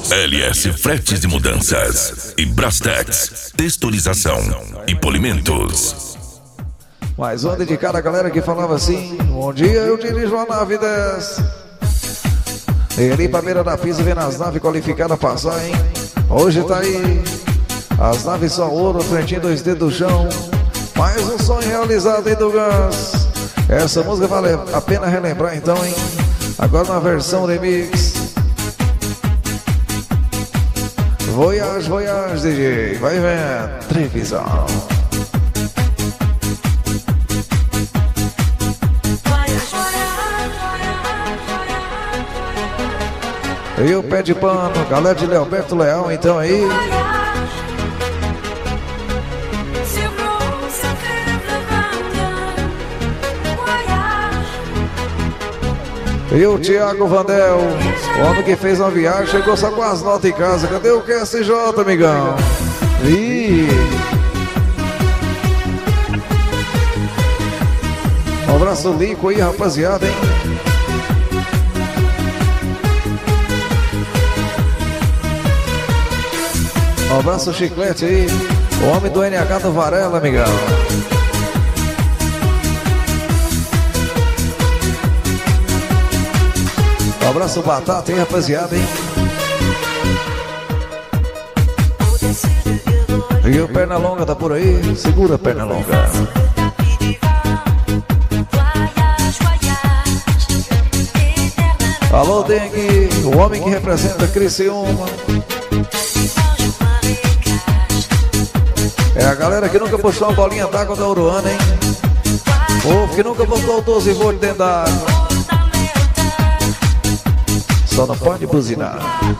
LS Fretes e Mudanças e Brastex Texturização e Polimentos. Mais uma dedicada à galera que falava assim: bom dia, eu dirijo a nave 10. E ali pra beira da pista vendo as naves qualificadas passar, hein? Hoje tá aí as naves só ouro, frentinho 2 dedos do chão. Mais um sonho realizado aí do Gans. Essa música vale a pena relembrar então, hein? Agora na versão remix. Voyage, voyage, DJ. Vai vendo, televisão. E o pé de pano, galera de Leoberto Leal, então aí. E o Thiago Vandel, o homem que fez uma viagem, chegou só com as notas em casa. Cadê o QSJ, amigão? Ih! Um abraço Lico aí, rapaziada, hein? Um abraço Chiclete aí, o homem do NH do Varela, amigão. Um abraço Batata, hein, rapaziada, hein? E o Pernalonga tá por aí, segura Pernalonga. Alô, Dengue, o homem que representa Criciúma. É a galera que nunca puxou uma bolinha d'água da Uruana, hein? Povo que nunca botou 12 volts dentro da água. Só não pode buzinar.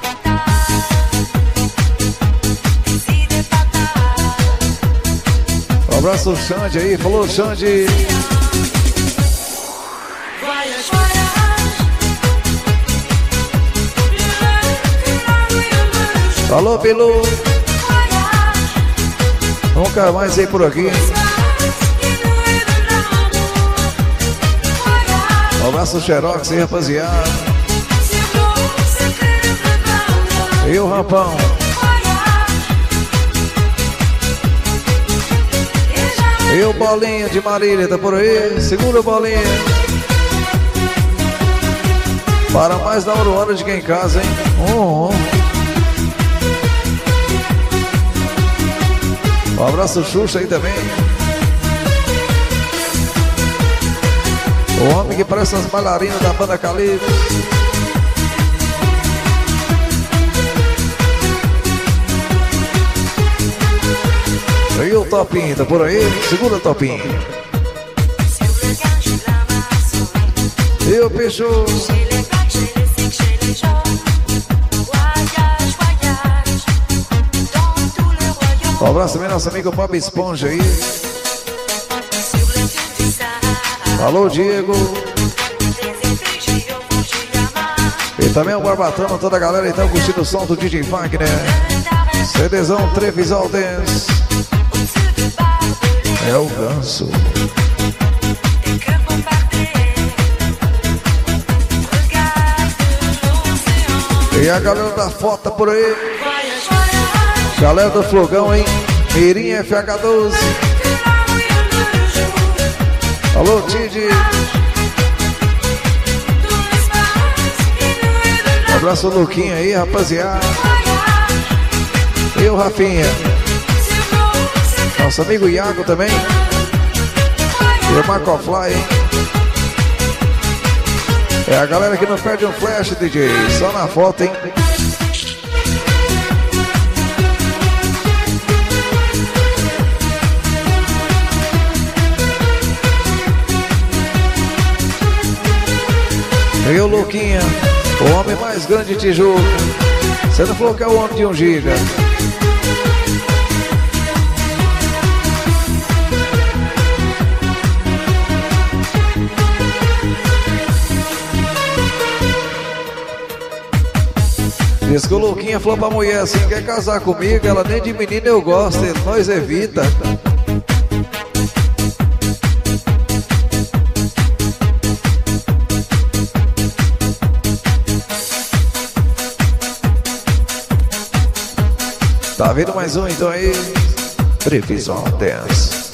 Um abraço Xande aí, falou Xande. Alô, Bilu. Nunca mais ir por aqui. Um abraço Xerox aí, rapaziada. E o Rampão. E o Bolinha de Marília, tá por aí? Segura o Bolinha. Para mais da Uruana de quem em casa, hein? Um abraço Xuxa aí também. O homem que parece as bailarinas da banda Calypso. E o Topinho, tá por aí? Segura o Topinho. E o Peixo. Um abraço também nosso amigo Bob Esponja aí. Alô, Diego. E também o Barbatão, toda a galera então curtindo o som do DJ Funk, né? CDzão Trevisol Dance. É o Ganso. E a galera da foto por aí. Galera do Flogão, hein? Mirim FH12. Alô, Tide. Um abraço Luquinha aí, rapaziada. E o Rafinha. Nosso amigo Iago também. E o Marco Fly, hein? É a galera que não perde um flash, DJ. Só na foto, hein? E o Luquinha, o homem mais grande de Tijuca. Você não falou que é o homem de 1 giga. Diz que o Luquinha falou pra mulher assim: quer casar comigo? Ela nem de menina eu gosto, nós evita. Tá vindo mais um então aí. Previsão Dance.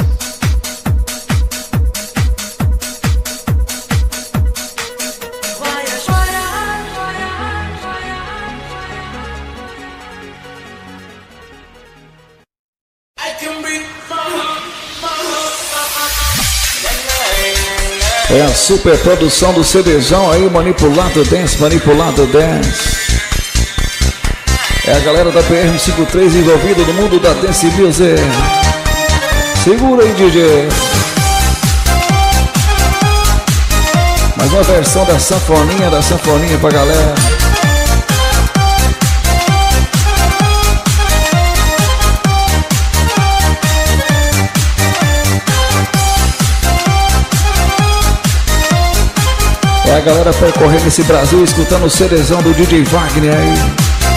É a super produção do CDzão aí, Manipulado Dance, Manipulado Dance. É a galera da PM53 envolvida no mundo da Dance Music. Segura aí, DJ. Mais uma versão da sanfoninha pra galera. É a galera percorrendo esse Brasil, escutando o CDzão do DJ Wagner aí.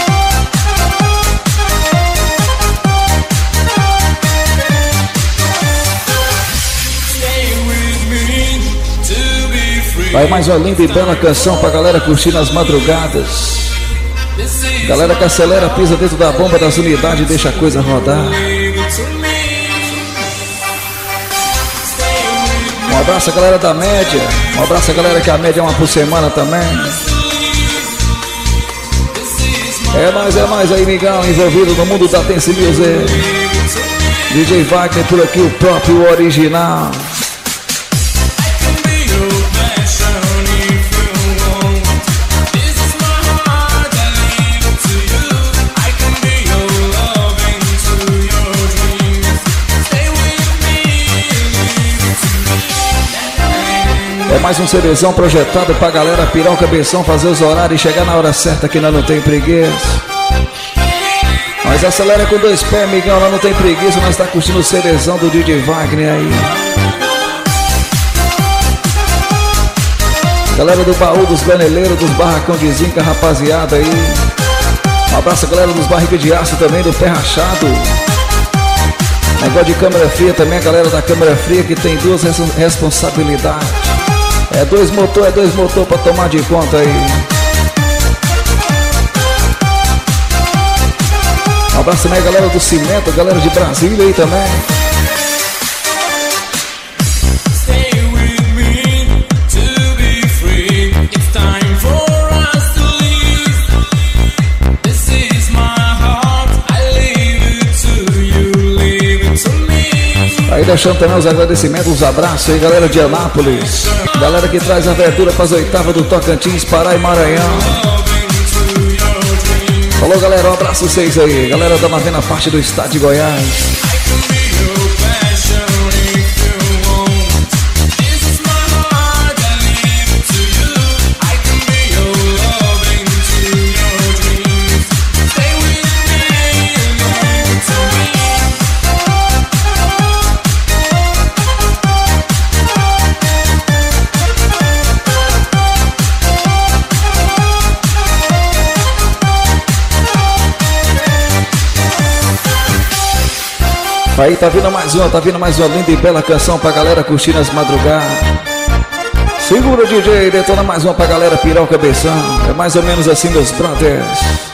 Vai mais uma linda e bela canção pra galera curtir nas madrugadas. Galera que acelera, pisa dentro da bomba das unidades e deixa a coisa rodar. Um abraço a galera da média. Um abraço a galera que a média é uma por semana também. É mais aí, migão, envolvido no mundo da Dance Music. DJ Wagner por aqui, o próprio original. É mais um CDzão projetado pra galera pirar o cabeção, fazer os horários e chegar na hora certa que nós não tem preguiça. Mas acelera com dois pés, amigão, nós não tem preguiça, nós tá curtindo o CDzão do DJ Wagner aí. Galera do baú, dos ganeleiros, dos barracão de zinca, rapaziada aí. Um abraço a galera dos barriga de aço também, do pé rachado. Negócio de câmera fria também, a galera da câmera fria que tem duas responsabilidades. É dois motor pra tomar de conta aí. Um abraço também a galera do cimento, a galera de Brasília aí também. Aí deixando também os agradecimentos, os abraços aí, galera de Anápolis. Galera que traz a verdura para as oitavas do Tocantins, Pará e Maranhão. Falou, galera, um abraço a vocês aí. Galera da 90 parte do estado de Goiás. Aí tá vindo mais uma linda e bela canção pra galera curtir nas madrugadas. Segura, DJ, detona mais uma pra galera pirar o cabeção. É mais ou menos assim, meus brothers.